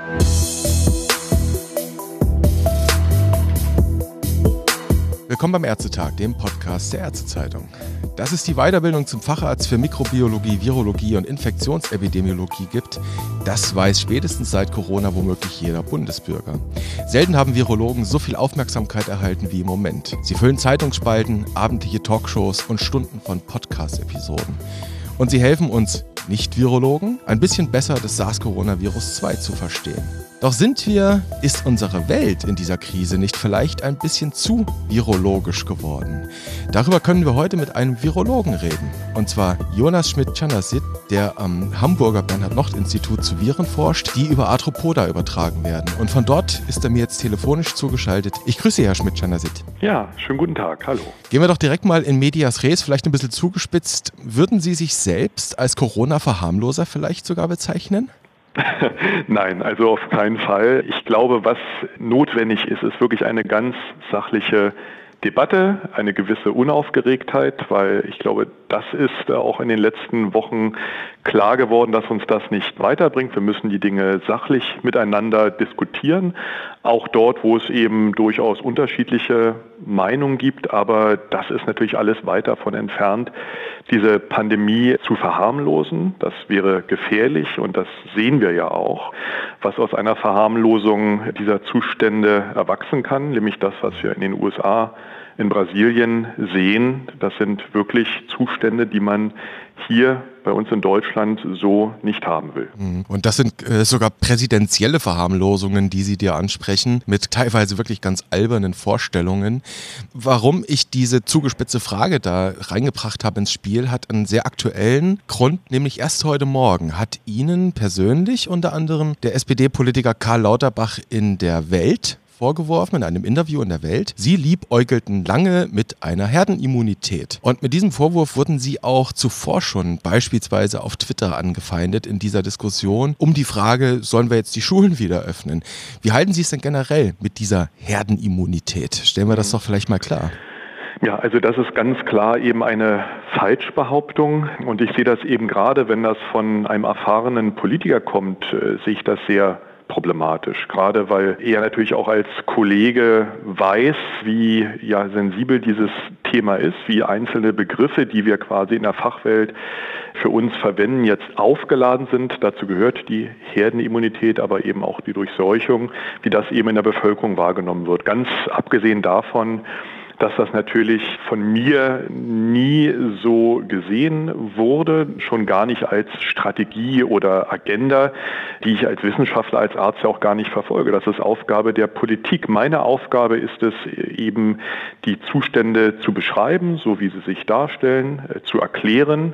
Willkommen beim Ärztetag, dem Podcast der Ärztezeitung. Dass es die Weiterbildung zum Facharzt für Mikrobiologie, Virologie und Infektionsepidemiologie gibt, das weiß spätestens seit Corona womöglich jeder Bundesbürger. Selten haben Virologen so viel Aufmerksamkeit erhalten wie im Moment. Sie füllen Zeitungsspalten, abendliche Talkshows und Stunden von Podcast-Episoden. Und sie helfen uns Nicht-Virologen ein bisschen besser das SARS-CoV-2 zu verstehen. Doch ist unsere Welt in dieser Krise nicht vielleicht ein bisschen zu virologisch geworden? Darüber können wir heute mit einem Virologen reden. Und zwar Jonas Schmidt-Czernasit, der am Hamburger Bernhard-Nocht-Institut zu Viren forscht, die über Arthropoda übertragen werden. Und von dort ist er mir jetzt telefonisch zugeschaltet. Ich grüße Sie, Herr Schmidt-Czernasit. Ja, schönen guten Tag. Hallo. Gehen wir doch direkt mal in medias res, vielleicht ein bisschen zugespitzt. Würden Sie sich selbst als Corona-Verharmloser vielleicht sogar bezeichnen? Nein, also auf keinen Fall. Ich glaube, was notwendig ist, ist wirklich eine ganz sachliche Debatte, eine gewisse Unaufgeregtheit, weil ich glaube, das ist auch in den letzten Wochen klar geworden, dass uns das nicht weiterbringt. Wir müssen die Dinge sachlich miteinander diskutieren, auch dort, wo es eben durchaus unterschiedliche Meinungen gibt. Aber das ist natürlich alles weit davon entfernt, diese Pandemie zu verharmlosen. Das wäre gefährlich und das sehen wir ja auch, was aus einer Verharmlosung dieser Zustände erwachsen kann, nämlich das, was wir in den USA, in Brasilien sehen. Das sind wirklich Zustände, die man hier bei uns in Deutschland so nicht haben will. Und das sind sogar präsidentielle Verharmlosungen, die Sie dir ansprechen, mit teilweise wirklich ganz albernen Vorstellungen. Warum ich diese zugespitzte Frage da reingebracht habe ins Spiel, hat einen sehr aktuellen Grund, nämlich erst heute Morgen hat Ihnen persönlich unter anderem der SPD-Politiker Karl Lauterbach in der Welt vorgeworfen, in einem Interview in der Welt. Sie liebäugelten lange mit einer Herdenimmunität. Und mit diesem Vorwurf wurden Sie auch zuvor schon beispielsweise auf Twitter angefeindet in dieser Diskussion um die Frage, sollen wir jetzt die Schulen wieder öffnen? Wie halten Sie es denn generell mit dieser Herdenimmunität? Stellen wir das doch vielleicht mal klar. Ja, also das ist ganz klar eben eine Falschbehauptung und ich sehe das eben gerade, wenn das von einem erfahrenen Politiker kommt, sehe ich das sehr problematisch, gerade weil er natürlich auch als Kollege weiß, wie sensibel dieses Thema ist, wie einzelne Begriffe, die wir quasi in der Fachwelt für uns verwenden, jetzt aufgeladen sind. Dazu gehört die Herdenimmunität, aber eben auch die Durchseuchung, wie das eben in der Bevölkerung wahrgenommen wird. Ganz abgesehen davon, dass das natürlich von mir nie so gesehen wurde, schon gar nicht als Strategie oder Agenda, die ich als Wissenschaftler, als Arzt ja auch gar nicht verfolge. Das ist Aufgabe der Politik. Meine Aufgabe ist es eben, die Zustände zu beschreiben, so wie sie sich darstellen, zu erklären.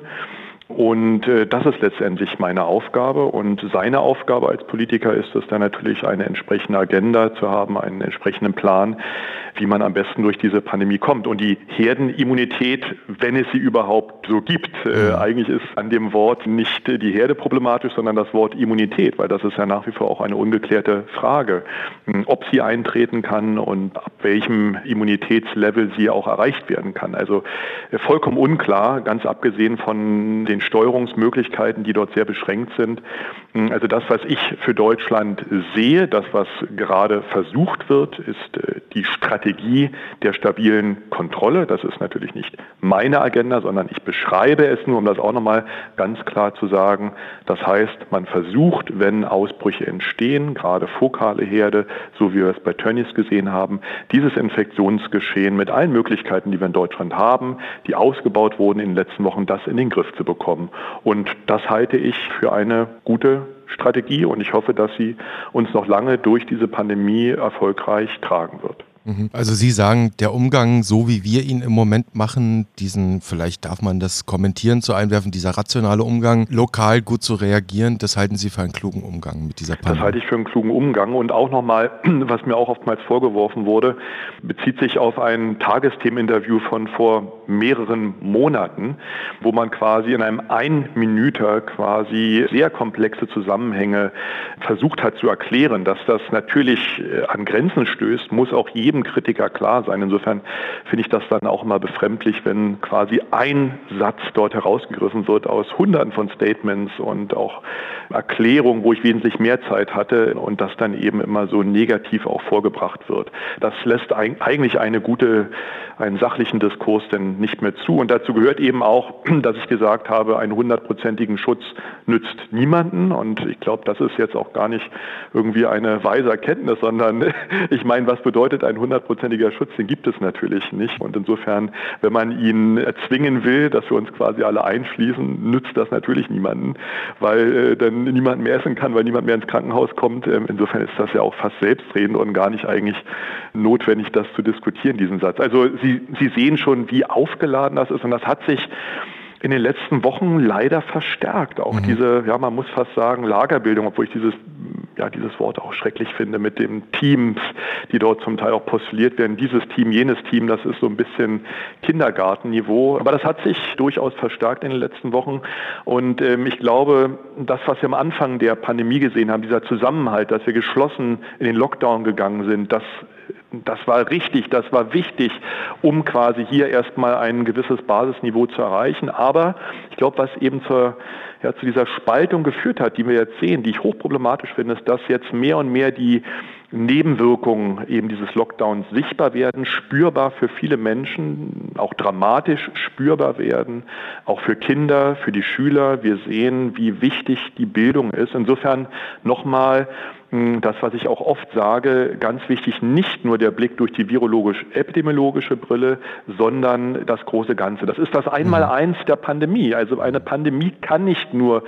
Und das ist letztendlich meine Aufgabe und seine Aufgabe als Politiker ist es dann natürlich eine entsprechende Agenda zu haben, einen entsprechenden Plan, wie man am besten durch diese Pandemie kommt. Und die Herdenimmunität, wenn es sie überhaupt so gibt, eigentlich ist an dem Wort nicht die Herde problematisch, sondern das Wort Immunität, weil das ist ja nach wie vor auch eine ungeklärte Frage, ob sie eintreten kann und ab welchem Immunitätslevel sie auch erreicht werden kann. Also vollkommen unklar, ganz abgesehen von den Steuerungsmöglichkeiten, die dort sehr beschränkt sind. Also das, was ich für Deutschland sehe, das, was gerade versucht wird, ist die Strategie der stabilen Kontrolle. Das ist natürlich nicht meine Agenda, sondern ich beschreibe es nur, um das auch nochmal ganz klar zu sagen. Das heißt, man versucht, wenn Ausbrüche entstehen, gerade fokale Herde, so wie wir es bei Tönnies gesehen haben, dieses Infektionsgeschehen mit allen Möglichkeiten, die wir in Deutschland haben, die ausgebaut wurden in den letzten Wochen, das in den Griff zu bekommen. Und das halte ich für eine gute Strategie und ich hoffe, dass sie uns noch lange durch diese Pandemie erfolgreich tragen wird. Also Sie sagen, der Umgang, so wie wir ihn im Moment machen, vielleicht darf man das kommentieren, zu einwerfen, dieser rationale Umgang, lokal gut zu reagieren, das halten Sie für einen klugen Umgang mit dieser Pandemie? Das halte ich für einen klugen Umgang und auch nochmal, was mir auch oftmals vorgeworfen wurde, bezieht sich auf ein Tagesthemeninterview von vor mehreren Monaten, wo man quasi in einem Einminüter quasi sehr komplexe Zusammenhänge versucht hat zu erklären. Dass das natürlich an Grenzen stößt, muss auch jeder jedem Kritiker klar sein. Insofern finde ich das dann auch immer befremdlich, wenn quasi ein Satz dort herausgegriffen wird aus Hunderten von Statements und auch Erklärungen, wo ich wesentlich mehr Zeit hatte und das dann eben immer so negativ auch vorgebracht wird. Das lässt eigentlich einen sachlichen Diskurs denn nicht mehr zu. Und dazu gehört eben auch, dass ich gesagt habe, einen 100%igen Schutz nützt niemanden. Und ich glaube, das ist jetzt auch gar nicht irgendwie eine weise Erkenntnis, sondern ich meine, was bedeutet ein 100%iger Schutz? Den gibt es natürlich nicht. Und insofern, wenn man ihn erzwingen will, dass wir uns quasi alle einschließen, nützt das natürlich niemanden, weil dann niemand mehr essen kann, weil niemand mehr ins Krankenhaus kommt. Insofern ist das ja auch fast selbstredend und gar nicht eigentlich notwendig, das zu diskutieren, diesen Satz. Also Sie sehen schon, wie aufgeladen das ist und das hat sich in den letzten Wochen leider verstärkt. Auch diese, man muss fast sagen, Lagerbildung, obwohl ich dieses Wort auch schrecklich finde, mit den Teams, die dort zum Teil auch postuliert werden. Dieses Team, jenes Team, das ist so ein bisschen Kindergartenniveau. Aber das hat sich durchaus verstärkt in den letzten Wochen. Und ich glaube, das, was wir am Anfang der Pandemie gesehen haben, dieser Zusammenhalt, dass wir geschlossen in den Lockdown gegangen sind, das war richtig, das war wichtig, um quasi hier erstmal ein gewisses Basisniveau zu erreichen. Aber ich glaube, was eben zu dieser Spaltung geführt hat, die wir jetzt sehen, die ich hochproblematisch finde, ist, dass jetzt mehr und mehr die Nebenwirkungen eben dieses Lockdowns sichtbar werden, spürbar für viele Menschen, auch dramatisch spürbar werden, auch für Kinder, für die Schüler. Wir sehen, wie wichtig die Bildung ist. Insofern nochmal das, was ich auch oft sage, ganz wichtig, nicht nur der Blick durch die virologisch-epidemiologische Brille, sondern das große Ganze. Das ist das Einmaleins der Pandemie. Also eine Pandemie kann nicht nur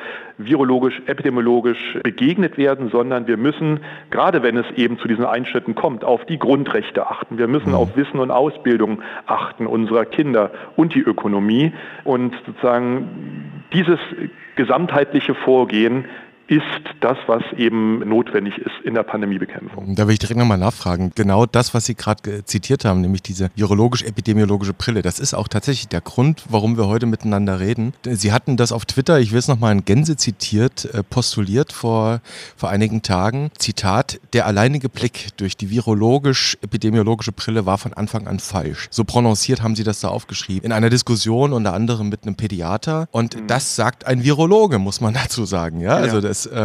virologisch-epidemiologisch begegnet werden, sondern wir müssen, gerade wenn es eben zu diesen Einschnitten kommt, auf die Grundrechte achten. Wir müssen auf Wissen und Ausbildung achten unserer Kinder und die Ökonomie. Und sozusagen dieses gesamtheitliche Vorgehen ist das, was eben notwendig ist in der Pandemiebekämpfung. Da will ich direkt nochmal nachfragen. Genau das, was Sie gerade zitiert haben, nämlich diese virologisch-epidemiologische Brille, das ist auch tatsächlich der Grund, warum wir heute miteinander reden. Sie hatten das auf Twitter, ich will es nochmal in Gänze zitiert, postuliert vor einigen Tagen. Zitat: Der alleinige Blick durch die virologisch-epidemiologische Brille war von Anfang an falsch. So prononciert haben Sie das da aufgeschrieben. In einer Diskussion unter anderem mit einem Pädiater. Und das sagt ein Virologe, muss man dazu sagen. Ja, also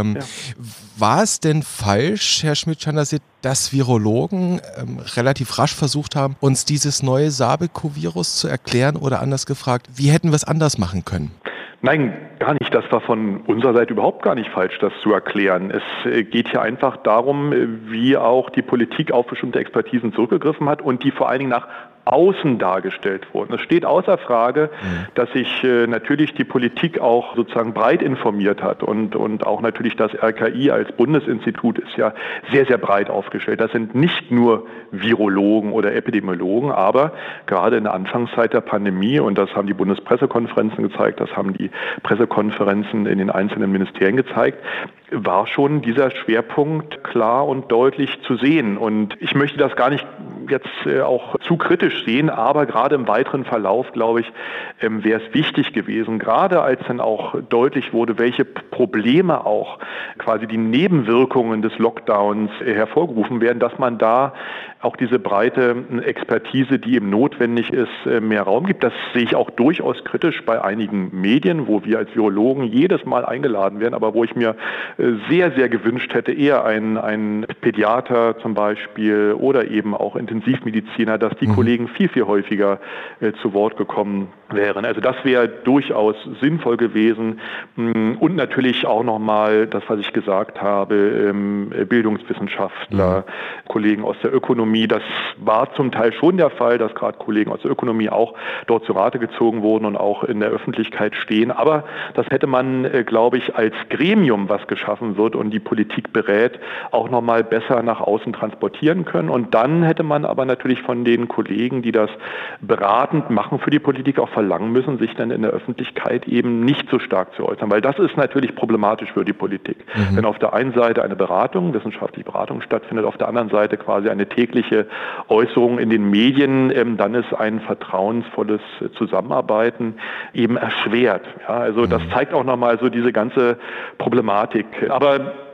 war es denn falsch, Herr Schmidt-Schandersit, dass Virologen relativ rasch versucht haben, uns dieses neue SARS-CoV-Virus zu erklären, oder anders gefragt, wie hätten wir es anders machen können? Nein, gar nicht. Das war von unserer Seite überhaupt gar nicht falsch, das zu erklären. Es geht hier einfach darum, wie auch die Politik auf bestimmte Expertisen zurückgegriffen hat und die vor allen Dingen nach außen dargestellt wurden. Es steht außer Frage, dass sich natürlich die Politik auch sozusagen breit informiert hat und auch natürlich das RKI als Bundesinstitut ist ja sehr, sehr breit aufgestellt. Das sind nicht nur Virologen oder Epidemiologen, aber gerade in der Anfangszeit der Pandemie, und das haben die Bundespressekonferenzen gezeigt, das haben die Pressekonferenzen in den einzelnen Ministerien gezeigt, war schon dieser Schwerpunkt klar und deutlich zu sehen. Und ich möchte das gar nicht jetzt auch zu kritisch sehen, aber gerade im weiteren Verlauf, glaube ich, wäre es wichtig gewesen, gerade als dann auch deutlich wurde, welche Probleme auch quasi die Nebenwirkungen des Lockdowns hervorgerufen werden, dass man da auch diese breite Expertise, die eben notwendig ist, mehr Raum gibt. Das sehe ich auch durchaus kritisch bei einigen Medien, wo wir als Virologen jedes Mal eingeladen werden, aber wo ich mir sehr, sehr gewünscht hätte, eher ein Pädiater zum Beispiel oder eben auch Intensivmediziner, dass die Kollegen viel, viel häufiger zu Wort gekommen wären. Also das wäre durchaus sinnvoll gewesen. Und natürlich auch nochmal das, was ich gesagt habe, Bildungswissenschaftler, Kollegen aus der Ökonomie. Das war zum Teil schon der Fall, dass gerade Kollegen aus der Ökonomie auch dort zu Rate gezogen wurden und auch in der Öffentlichkeit stehen. Aber das hätte man, glaube ich, als Gremium, was geschaffen wird und die Politik berät, auch nochmal besser nach außen transportieren können. Und dann hätte man aber natürlich von den Kollegen, die das beratend machen für die Politik, auch verlangen müssen, sich dann in der Öffentlichkeit eben nicht so stark zu äußern. Weil das ist natürlich problematisch für die Politik. Wenn auf der einen Seite eine Beratung, wissenschaftliche Beratung stattfindet, auf der anderen Seite quasi eine tägliche Äußerung in den Medien, dann ist ein vertrauensvolles Zusammenarbeiten eben erschwert. Ja, also das zeigt auch nochmal so diese ganze Problematik. Aber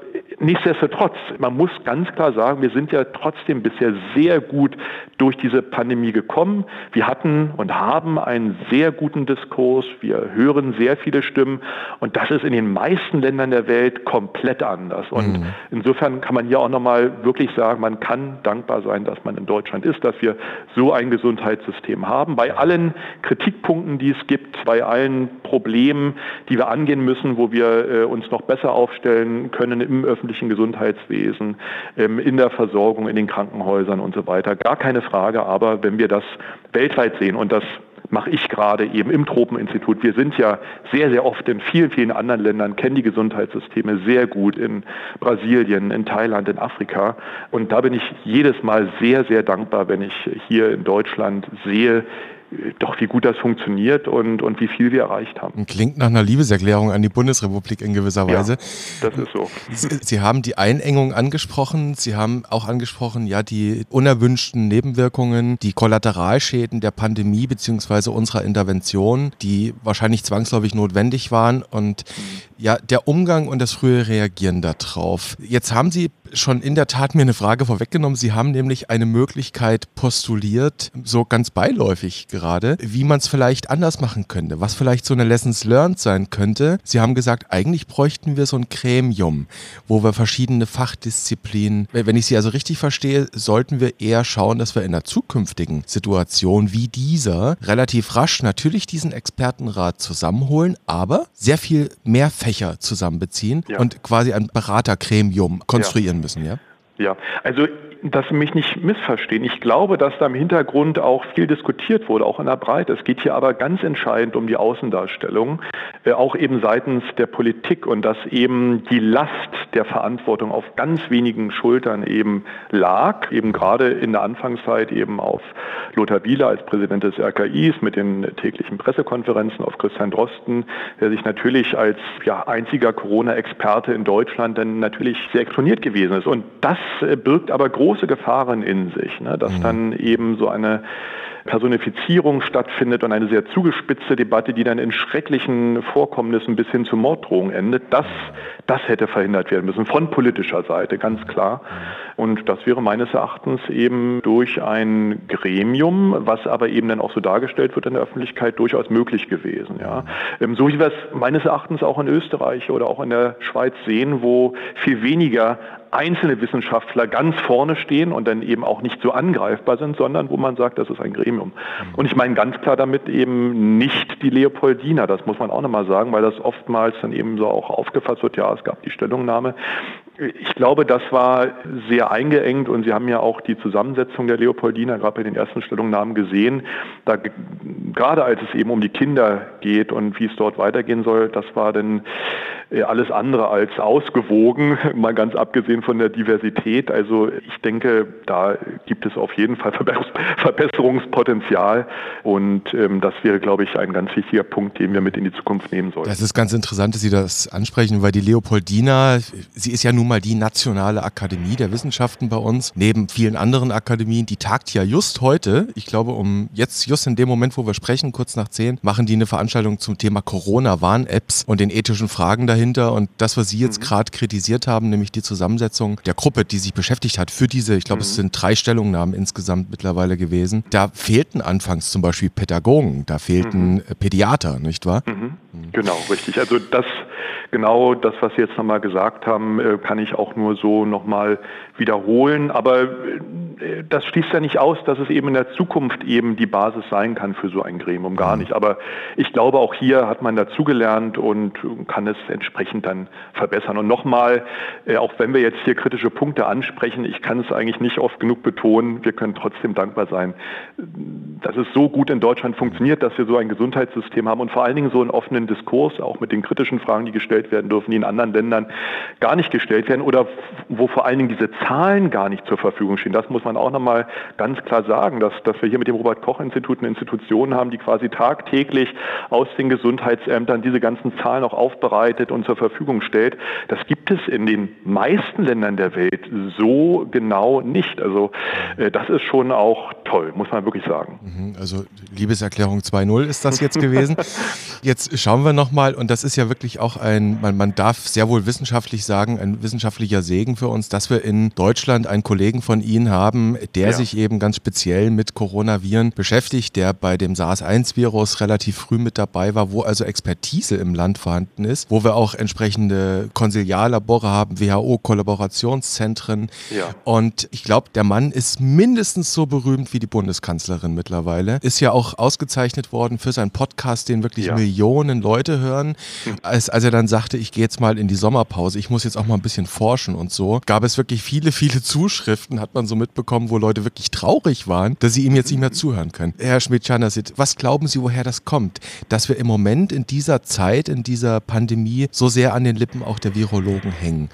nichtsdestotrotz, man muss ganz klar sagen, wir sind ja trotzdem bisher sehr gut durch diese Pandemie gekommen. Wir hatten und haben einen sehr guten Diskurs. Wir hören sehr viele Stimmen. Und das ist in den meisten Ländern der Welt komplett anders. Und insofern kann man hier auch nochmal wirklich sagen, man kann dankbar sein, dass man in Deutschland ist, dass wir so ein Gesundheitssystem haben. Bei allen Kritikpunkten, die es gibt, bei allen Problemen, die wir angehen müssen, wo wir uns noch besser aufstellen können im öffentlichen Gesundheitswesen, in der Versorgung, in den Krankenhäusern und so weiter. Gar keine Frage, aber wenn wir das weltweit sehen, und das mache ich gerade eben im Tropeninstitut. Wir sind ja sehr, sehr oft in vielen, vielen anderen Ländern, kennen die Gesundheitssysteme sehr gut, in Brasilien, in Thailand, in Afrika. Und da bin ich jedes Mal sehr, sehr dankbar, wenn ich hier in Deutschland sehe, doch wie gut das funktioniert und wie viel wir erreicht haben. Klingt nach einer Liebeserklärung an die Bundesrepublik in gewisser Weise. Ja, das ist so. Sie haben die Einengung angesprochen. Sie haben auch angesprochen, ja, die unerwünschten Nebenwirkungen, die Kollateralschäden der Pandemie bzw. unserer Intervention, die wahrscheinlich zwangsläufig notwendig waren und ja, der Umgang und das frühe Reagieren darauf. Jetzt haben Sie schon in der Tat mir eine Frage vorweggenommen. Sie haben nämlich eine Möglichkeit postuliert, so ganz beiläufig gerade, wie man es vielleicht anders machen könnte, was vielleicht so eine Lessons learned sein könnte. Sie haben gesagt, eigentlich bräuchten wir so ein Gremium, wo wir verschiedene Fachdisziplinen, wenn ich Sie also richtig verstehe, sollten wir eher schauen, dass wir in einer zukünftigen Situation wie dieser relativ rasch natürlich diesen Expertenrat zusammenholen, aber sehr viel mehr Fächer zusammenbeziehen und quasi ein Beratergremium konstruieren müssen, ja? Ja, also dass Sie mich nicht missverstehen. Ich glaube, dass da im Hintergrund auch viel diskutiert wurde, auch in der Breite. Es geht hier aber ganz entscheidend um die Außendarstellung, auch eben seitens der Politik und dass eben die Last der Verantwortung auf ganz wenigen Schultern eben lag, eben gerade in der Anfangszeit eben auf Lothar Wieler als Präsident des RKIs mit den täglichen Pressekonferenzen, auf Christian Drosten, der sich natürlich als einziger Corona-Experte in Deutschland dann natürlich sehr exponiert gewesen ist. Und das birgt aber große Gefahren in sich, ne? Dass dann eben so eine Personifizierung stattfindet und eine sehr zugespitzte Debatte, die dann in schrecklichen Vorkommnissen bis hin zu Morddrohungen endet. Das hätte verhindert werden müssen, von politischer Seite, ganz klar. Und das wäre meines Erachtens eben durch ein Gremium, was aber eben dann auch so dargestellt wird in der Öffentlichkeit, durchaus möglich gewesen. Ja. So wie wir es meines Erachtens auch in Österreich oder auch in der Schweiz sehen, wo viel weniger einzelne Wissenschaftler ganz vorne stehen und dann eben auch nicht so angreifbar sind, sondern wo man sagt, das ist ein Gremium. Und ich meine ganz klar damit eben nicht die Leopoldina, das muss man auch nochmal sagen, weil das oftmals dann eben so auch aufgefasst wird, ja, es gab die Stellungnahme. Ich glaube, das war sehr eingeengt und Sie haben ja auch die Zusammensetzung der Leopoldina gerade bei den ersten Stellungnahmen gesehen. Da, gerade als es eben um die Kinder geht und wie es dort weitergehen soll, das war dann alles andere als ausgewogen, mal ganz abgesehen von der Diversität. Also ich denke, da gibt es auf jeden Fall Verbesserungspotenzial und das wäre, glaube ich, ein ganz wichtiger Punkt, den wir mit in die Zukunft nehmen sollten. Das ist ganz interessant, dass Sie das ansprechen, weil die Leopoldina, sie ist ja nun mal die nationale Akademie der Wissenschaften bei uns, neben vielen anderen Akademien, die tagt ja just heute, ich glaube just in dem Moment, wo wir sprechen, kurz nach 10, machen die eine Veranstaltung zum Thema Corona-Warn-Apps und den ethischen Fragen dahinter und das, was Sie jetzt gerade kritisiert haben, nämlich die Zusammensetzung der Gruppe, die sich beschäftigt hat für diese, ich glaube, es sind 3 Stellungnahmen insgesamt mittlerweile gewesen, da fehlten anfangs zum Beispiel Pädagogen, da fehlten Pädiater, nicht wahr? Genau, richtig. Also genau das, was Sie jetzt nochmal gesagt haben, kann ich auch nur so nochmal wiederholen. Aber das schließt ja nicht aus, dass es eben in der Zukunft eben die Basis sein kann für so ein Gremium, gar nicht. Aber ich glaube, auch hier hat man dazugelernt und kann es entsprechend dann verbessern. Und nochmal, auch wenn wir jetzt hier kritische Punkte ansprechen, ich kann es eigentlich nicht oft genug betonen, wir können trotzdem dankbar sein, dass es so gut in Deutschland funktioniert, dass wir so ein Gesundheitssystem haben und vor allen Dingen so einen offenen Diskurs, auch mit den kritischen Fragen, die gestellt werden dürfen, die in anderen Ländern gar nicht gestellt werden oder wo vor allen Dingen diese Zahlen gar nicht zur Verfügung stehen. Das muss man auch nochmal ganz klar sagen, dass wir hier mit dem Robert-Koch-Institut eine Institution haben, die quasi tagtäglich aus den Gesundheitsämtern diese ganzen Zahlen auch aufbereitet und zur Verfügung stellt. Das gibt gibt es in den meisten Ländern der Welt so genau nicht. Also das ist schon auch toll, muss man wirklich sagen. Also Liebeserklärung 2.0 ist das jetzt gewesen. Jetzt schauen wir nochmal, und das ist ja wirklich auch man darf sehr wohl wissenschaftlich sagen, ein wissenschaftlicher Segen für uns, dass wir in Deutschland einen Kollegen von Ihnen haben, der sich eben ganz speziell mit Coronaviren beschäftigt, der bei dem SARS-1-Virus relativ früh mit dabei war, wo also Expertise im Land vorhanden ist, wo wir auch entsprechende Konsiliarlabore haben, WHO-Kollaborationszentren. Ja. Und ich glaube, der Mann ist mindestens so berühmt wie die Bundeskanzlerin mittlerweile. Ist ja auch ausgezeichnet worden für seinen Podcast, den wirklich Millionen Leute hören. Als er dann sagte, ich gehe jetzt mal in die Sommerpause, ich muss jetzt auch mal ein bisschen forschen und so, gab es wirklich viele, viele Zuschriften, hat man so mitbekommen, wo Leute wirklich traurig waren, dass sie ihm jetzt nicht mehr zuhören können. Herr Schmidt-Czarnasit, was glauben Sie, woher das kommt, dass wir im Moment in dieser Zeit, in dieser Pandemie so sehr an den Lippen auch der Virologen hängen?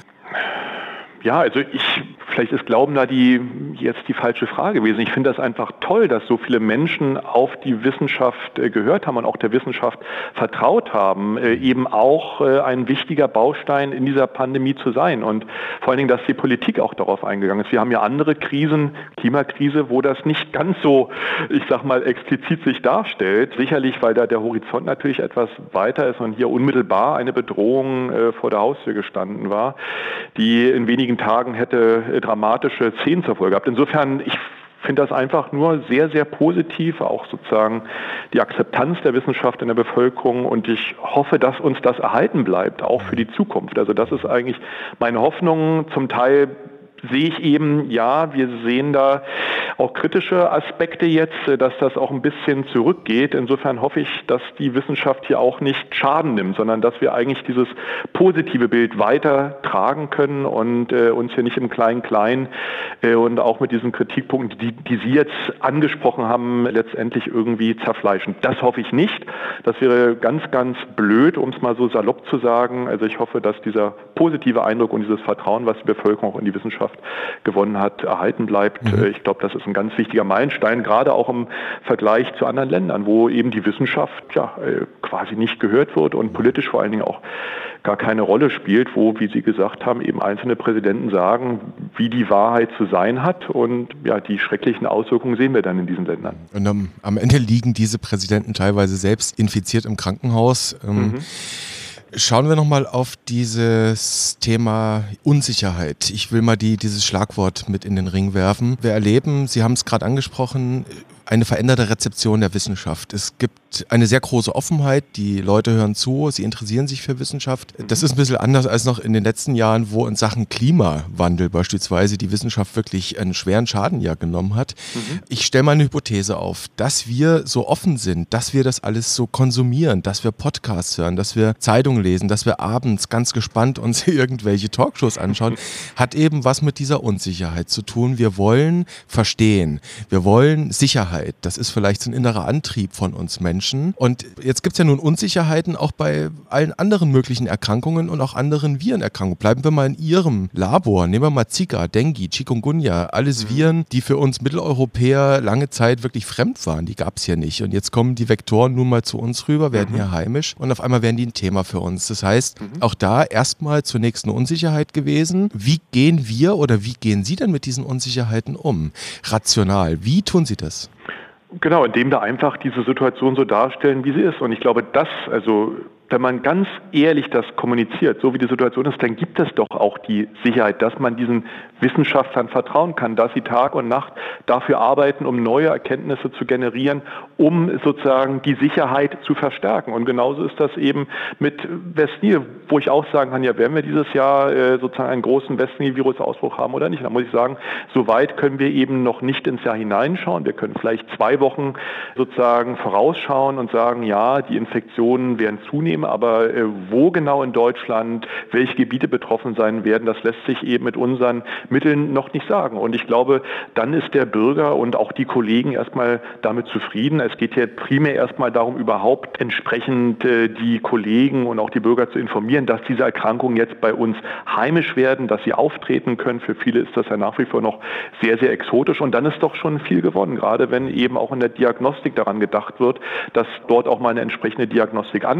Ja, also vielleicht ist Glauben da jetzt die falsche Frage gewesen. Ich finde das einfach toll, dass so viele Menschen auf die Wissenschaft gehört haben und auch der Wissenschaft vertraut haben, eben auch ein wichtiger Baustein in dieser Pandemie zu sein. Und vor allen Dingen, dass die Politik auch darauf eingegangen ist. Wir haben ja andere Krisen, Klimakrise, wo das nicht ganz so, ich sag mal, explizit sich darstellt. Sicherlich, weil da der Horizont natürlich etwas weiter ist und hier unmittelbar eine Bedrohung vor der Haustür gestanden war, die in wenigen Tagen hätte dramatische Szenen zur Folge gehabt. Insofern, ich finde das einfach nur sehr, sehr positiv, auch sozusagen die Akzeptanz der Wissenschaft in der Bevölkerung, und ich hoffe, dass uns das erhalten bleibt, auch für die Zukunft. Also das ist eigentlich meine Hoffnung. Zum Teil sehe ich eben, ja, wir sehen da auch kritische Aspekte jetzt, dass das auch ein bisschen zurückgeht. Insofern hoffe ich, dass die Wissenschaft hier auch nicht Schaden nimmt, sondern dass wir eigentlich dieses positive Bild weiter tragen können und uns hier nicht im Klein-Klein und auch mit diesen Kritikpunkten, die Sie jetzt angesprochen haben, letztendlich irgendwie zerfleischen. Das hoffe ich nicht. Das wäre ganz, ganz blöd, um es mal so salopp zu sagen. Also ich hoffe, dass dieser positive Eindruck und dieses Vertrauen, was die Bevölkerung auch in die Wissenschaft gewonnen hat, erhalten bleibt. Ich glaube, das ist ein ganz wichtiger Meilenstein, gerade auch im Vergleich zu anderen Ländern, wo eben die Wissenschaft quasi nicht gehört wird und politisch vor allen Dingen auch gar keine Rolle spielt, wo, wie Sie gesagt haben, eben einzelne Präsidenten sagen, wie die Wahrheit zu sein hat, und ja, die schrecklichen Auswirkungen sehen wir dann in diesen Ländern. Und am Ende liegen diese Präsidenten teilweise selbst infiziert im Krankenhaus. Schauen wir nochmal auf dieses Thema Unsicherheit. Ich will mal dieses Schlagwort mit in den Ring werfen. Wir erleben, Sie haben es gerade angesprochen, eine veränderte Rezeption der Wissenschaft. Es gibt eine sehr große Offenheit, die Leute hören zu, sie interessieren sich für Wissenschaft. Das ist ein bisschen anders als noch in den letzten Jahren, wo in Sachen Klimawandel beispielsweise die Wissenschaft wirklich einen schweren Schaden ja genommen hat. Ich stelle mal eine Hypothese auf, dass wir so offen sind, dass wir das alles so konsumieren, dass wir Podcasts hören, dass wir Zeitungen lesen, dass wir abends ganz gespannt uns irgendwelche Talkshows anschauen, hat eben was mit dieser Unsicherheit zu tun. Wir wollen verstehen, wir wollen Sicherheit. Das ist vielleicht so ein innerer Antrieb von uns Menschen. Und jetzt gibt es ja nun Unsicherheiten auch bei allen anderen möglichen Erkrankungen und auch anderen Virenerkrankungen. Bleiben wir mal in Ihrem Labor. Nehmen wir mal Zika, Dengue, Chikungunya. Alles Viren, die für uns Mitteleuropäer lange Zeit wirklich fremd waren. Die gab es hier nicht. Und jetzt kommen die Vektoren nun mal zu uns rüber, werden hier heimisch. Und auf einmal werden die ein Thema für uns. Das heißt, auch da erstmal zunächst eine Unsicherheit gewesen. Wie gehen wir oder wie gehen Sie denn mit diesen Unsicherheiten um? Rational. Wie tun Sie das? Genau, indem wir einfach diese Situation so darstellen, wie sie ist. Und ich glaube, wenn man ganz ehrlich das kommuniziert, so wie die Situation ist, dann gibt es doch auch die Sicherheit, dass man diesen Wissenschaftlern vertrauen kann, dass sie Tag und Nacht dafür arbeiten, um neue Erkenntnisse zu generieren, um sozusagen die Sicherheit zu verstärken. Und genauso ist das eben mit West-Nil, wo ich auch sagen kann, ja, werden wir dieses Jahr sozusagen einen großen West-Nil-Virus-Ausbruch haben oder nicht? Da muss ich sagen, so weit können wir eben noch nicht ins Jahr hineinschauen. Wir können vielleicht 2 Wochen sozusagen vorausschauen und sagen, ja, die Infektionen werden zunehmen, aber wo genau in Deutschland welche Gebiete betroffen sein werden, das lässt sich eben mit unseren Mitteln noch nicht sagen. Und ich glaube, dann ist der Bürger und auch die Kollegen erstmal damit zufrieden. Es geht ja primär erstmal darum, überhaupt entsprechend die Kollegen und auch die Bürger zu informieren, dass diese Erkrankungen jetzt bei uns heimisch werden, dass sie auftreten können. Für viele ist das ja nach wie vor noch sehr, sehr exotisch. Und dann ist doch schon viel gewonnen, gerade wenn eben auch in der Diagnostik daran gedacht wird, dass dort auch mal eine entsprechende Diagnostik angefragt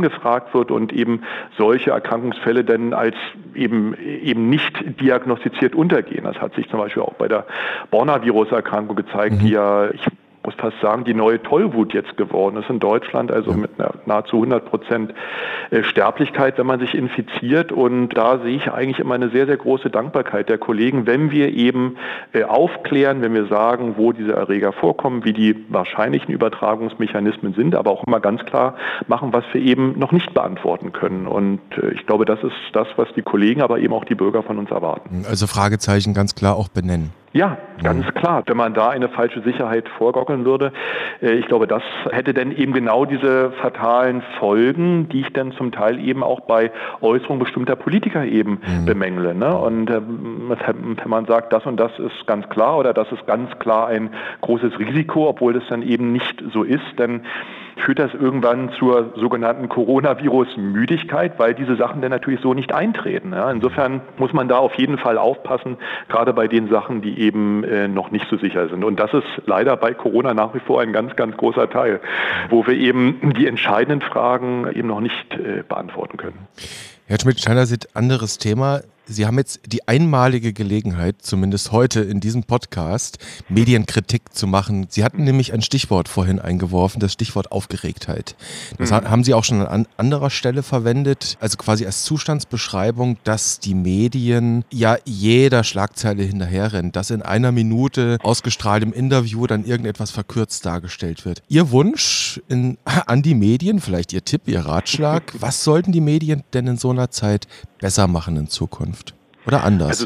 gesagt wird und eben solche Erkrankungsfälle dann als eben nicht diagnostiziert untergehen. Das hat sich zum Beispiel auch bei der Borna-Virus-Erkrankung gezeigt, die ja, ich muss fast sagen, die neue Tollwut jetzt geworden ist in Deutschland, also mit einer nahezu 100% Sterblichkeit, wenn man sich infiziert. Und da sehe ich eigentlich immer eine sehr, sehr große Dankbarkeit der Kollegen, wenn wir eben aufklären, wenn wir sagen, wo diese Erreger vorkommen, wie die wahrscheinlichen Übertragungsmechanismen sind, aber auch immer ganz klar machen, was wir eben noch nicht beantworten können. Und ich glaube, das ist das, was die Kollegen, aber eben auch die Bürger von uns erwarten. Also Fragezeichen ganz klar auch benennen. Ja, ganz klar. Wenn man da eine falsche Sicherheit vorgaukeln würde, ich glaube, das hätte dann eben genau diese fatalen Folgen, die ich dann zum Teil eben auch bei Äußerungen bestimmter Politiker eben bemängle. Ne? Und wenn man sagt, das und das ist ganz klar oder das ist ganz klar ein großes Risiko, obwohl das dann eben nicht so ist, dann führt das irgendwann zur sogenannten Coronavirus-Müdigkeit, weil diese Sachen dann natürlich so nicht eintreten. Ja? Insofern muss man da auf jeden Fall aufpassen, gerade bei den Sachen, die eben noch nicht so sicher sind. Und das ist leider bei Corona nach wie vor ein ganz, ganz großer Teil, wo wir eben die entscheidenden Fragen eben noch nicht beantworten können. Herr Schmidt-Schneidersitt, anderes Thema. Sie haben jetzt die einmalige Gelegenheit, zumindest heute in diesem Podcast, Medienkritik zu machen. Sie hatten nämlich ein Stichwort vorhin eingeworfen, das Stichwort Aufgeregtheit. Das haben Sie auch schon an anderer Stelle verwendet, also quasi als Zustandsbeschreibung, dass die Medien ja jeder Schlagzeile hinterherrennen, dass in einer Minute ausgestrahlt im Interview dann irgendetwas verkürzt dargestellt wird. Ihr Wunsch an die Medien, vielleicht Ihr Tipp, Ihr Ratschlag, was sollten die Medien denn in so einer Zeit besser machen in Zukunft? Oder anders? Also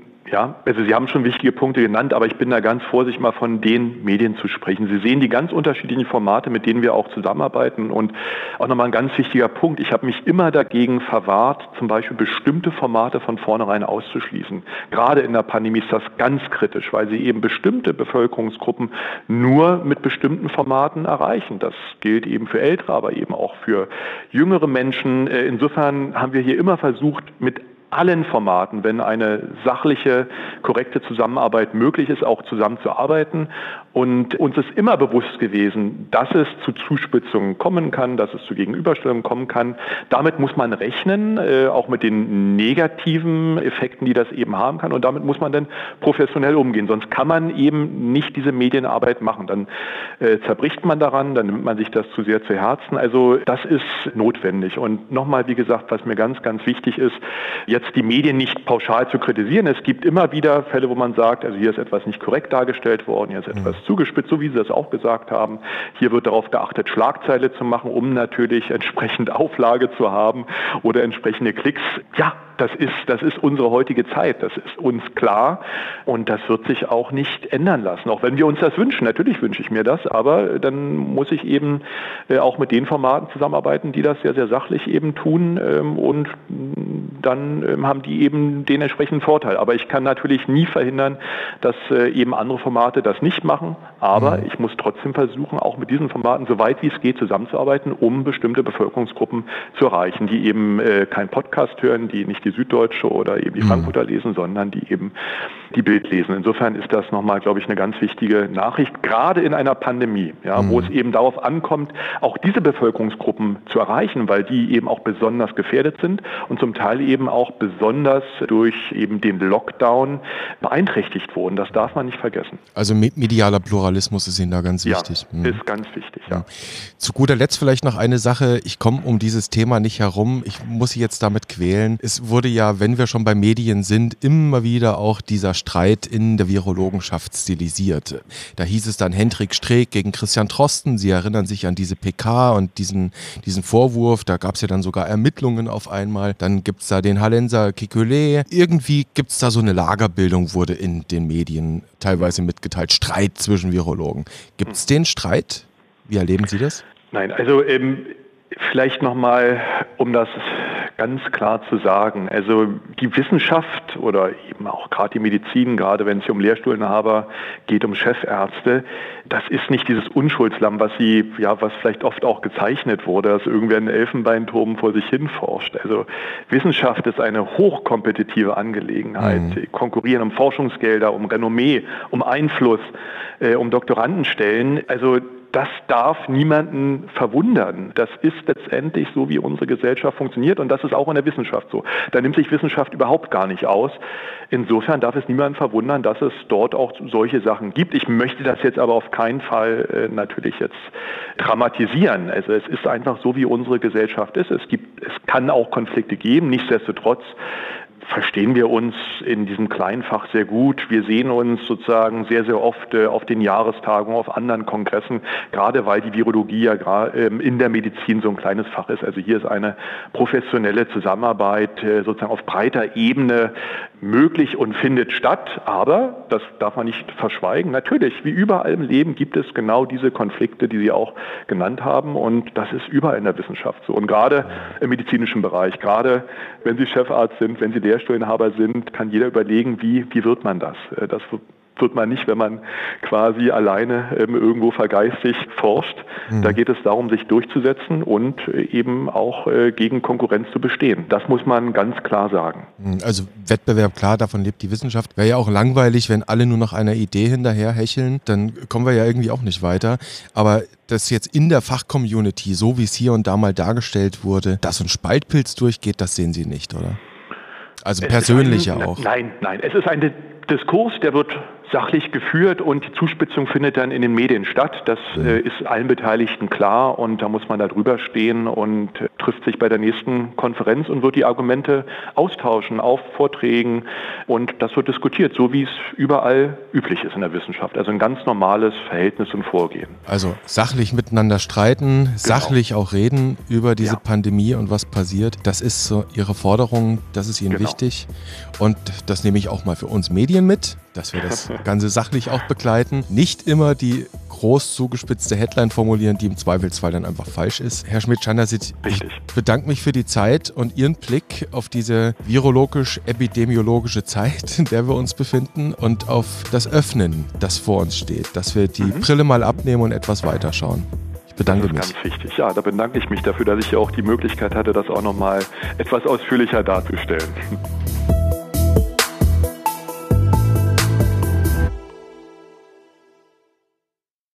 Sie haben schon wichtige Punkte genannt, aber ich bin da ganz vorsichtig, mal von den Medien zu sprechen. Sie sehen die ganz unterschiedlichen Formate, mit denen wir auch zusammenarbeiten. Und auch nochmal ein ganz wichtiger Punkt. Ich habe mich immer dagegen verwahrt, zum Beispiel bestimmte Formate von vornherein auszuschließen. Gerade in der Pandemie ist das ganz kritisch, weil sie eben bestimmte Bevölkerungsgruppen nur mit bestimmten Formaten erreichen. Das gilt eben für Ältere, aber eben auch für jüngere Menschen. Insofern haben wir hier immer versucht, mit allen Formaten, wenn eine sachliche, korrekte Zusammenarbeit möglich ist, auch zusammenzuarbeiten. Und uns ist immer bewusst gewesen, dass es zu Zuspitzungen kommen kann, dass es zu Gegenüberstellungen kommen kann. Damit muss man rechnen, auch mit den negativen Effekten, die das eben haben kann. Und damit muss man dann professionell umgehen. Sonst kann man eben nicht diese Medienarbeit machen. Dann zerbricht man daran, dann nimmt man sich das zu sehr zu Herzen. Also das ist notwendig. Und nochmal, wie gesagt, was mir ganz, ganz wichtig ist, jetzt die Medien nicht pauschal zu kritisieren. Es gibt immer wieder Fälle, wo man sagt, also hier ist etwas nicht korrekt dargestellt worden, hier ist etwas zugespitzt, so wie Sie das auch gesagt haben. Hier wird darauf geachtet, Schlagzeile zu machen, um natürlich entsprechend Auflage zu haben oder entsprechende Klicks. Ja, das ist unsere heutige Zeit, das ist uns klar und das wird sich auch nicht ändern lassen, auch wenn wir uns das wünschen. Natürlich wünsche ich mir das, aber dann muss ich eben auch mit den Formaten zusammenarbeiten, die das sehr, sehr sachlich eben tun und dann haben die eben den entsprechenden Vorteil. Aber ich kann natürlich nie verhindern, dass eben andere Formate das nicht machen, aber ich muss trotzdem versuchen, auch mit diesen Formaten so weit wie es geht zusammenzuarbeiten, um bestimmte Bevölkerungsgruppen zu erreichen, die eben keinen Podcast hören, die nicht die Süddeutsche oder eben die Frankfurter lesen, sondern die eben die Bild lesen. Insofern ist das nochmal, glaube ich, eine ganz wichtige Nachricht, gerade in einer Pandemie, ja, wo es eben darauf ankommt, auch diese Bevölkerungsgruppen zu erreichen, weil die eben auch besonders gefährdet sind und zum Teil eben auch besonders durch eben den Lockdown beeinträchtigt wurden. Das darf man nicht vergessen. Also medialer Pluralismus ist Ihnen da ganz wichtig. Ja, ist ganz wichtig, ja. Zu guter Letzt vielleicht noch eine Sache. Ich komme um dieses Thema nicht herum. Ich muss Sie jetzt damit quälen. Es wurde ja, wenn wir schon bei Medien sind, immer wieder auch dieser Streit in der Virologenschaft stilisiert. Da hieß es dann Hendrik Streeck gegen Christian Drosten. Sie erinnern sich an diese PK und diesen Vorwurf. Da gab es ja dann sogar Ermittlungen auf einmal. Dann gibt es da den Hallenser Kekulé. Irgendwie gibt es da so eine Lagerbildung, wurde in den Medien teilweise mitgeteilt. Streit zwischen Virologen. Gibt es den Streit? Wie erleben Sie das? Nein, also vielleicht nochmal, um das ganz klar zu sagen. Also die Wissenschaft oder eben auch gerade die Medizin, gerade wenn es hier um Lehrstuhlinhaber geht, um Chefärzte, das ist nicht dieses Unschuldslamm, was vielleicht oft auch gezeichnet wurde, dass irgendwer in Elfenbeinturm vor sich hin forscht. Also Wissenschaft ist eine hochkompetitive Angelegenheit. Konkurrieren um Forschungsgelder, um Renommee, um Einfluss, um Doktorandenstellen. Also das darf niemanden verwundern. Das ist letztendlich so, wie unsere Gesellschaft funktioniert und das ist auch in der Wissenschaft so. Da nimmt sich Wissenschaft überhaupt gar nicht aus. Insofern darf es niemanden verwundern, dass es dort auch solche Sachen gibt. Ich möchte das jetzt aber auf keinen Fall natürlich jetzt dramatisieren. Also es ist einfach so, wie unsere Gesellschaft ist. Es kann auch Konflikte geben, nichtsdestotrotz verstehen wir uns in diesem Kleinfach sehr gut. Wir sehen uns sozusagen sehr, sehr oft auf den Jahrestagungen, auf anderen Kongressen, gerade weil die Virologie ja in der Medizin so ein kleines Fach ist. Also hier ist eine professionelle Zusammenarbeit sozusagen auf breiter Ebene möglich und findet statt. Aber, das darf man nicht verschweigen, natürlich, wie überall im Leben gibt es genau diese Konflikte, die Sie auch genannt haben. Und das ist überall in der Wissenschaft so. Und gerade im medizinischen Bereich, gerade wenn Sie Chefarzt sind, wenn Sie Lehrstuhlinhaber sind, kann jeder überlegen, wie wird man das? Das wird man nicht, wenn man quasi alleine irgendwo vergeistigt forscht. Da geht es darum, sich durchzusetzen und eben auch gegen Konkurrenz zu bestehen. Das muss man ganz klar sagen. Also Wettbewerb, klar, davon lebt die Wissenschaft. Wäre ja auch langweilig, wenn alle nur noch einer Idee hinterher hecheln, dann kommen wir ja irgendwie auch nicht weiter. Aber dass jetzt in der Fachcommunity, so wie es hier und da mal dargestellt wurde, dass so ein Spaltpilz durchgeht, das sehen Sie nicht, oder? Also persönlicher auch. Nein. Es ist ein Diskurs, der wird sachlich geführt und die Zuspitzung findet dann in den Medien statt. Das ist allen Beteiligten klar und da muss man da drüber stehen und trifft sich bei der nächsten Konferenz und wird die Argumente austauschen auf Vorträgen und das wird diskutiert, so wie es überall üblich ist in der Wissenschaft. Also ein ganz normales Verhältnis und Vorgehen. Also sachlich miteinander streiten, genau. Sachlich auch reden über diese Pandemie und was passiert. Das ist so Ihre Forderung, das ist Ihnen wichtig und das nehme ich auch mal für uns Medien mit, dass wir das Ganze sachlich auch begleiten. Nicht immer die groß zugespitzte Headline formulieren, die im Zweifelsfall dann einfach falsch ist. Herr Schmidt-Schandersit, ich bedanke mich für die Zeit und Ihren Blick auf diese virologisch-epidemiologische Zeit, in der wir uns befinden und auf das Öffnen, das vor uns steht, dass wir die Brille mal abnehmen und etwas weiterschauen. Ich bedanke mich. Das ist ganz wichtig. Ja, da bedanke ich mich dafür, dass ich auch die Möglichkeit hatte, das auch nochmal etwas ausführlicher darzustellen.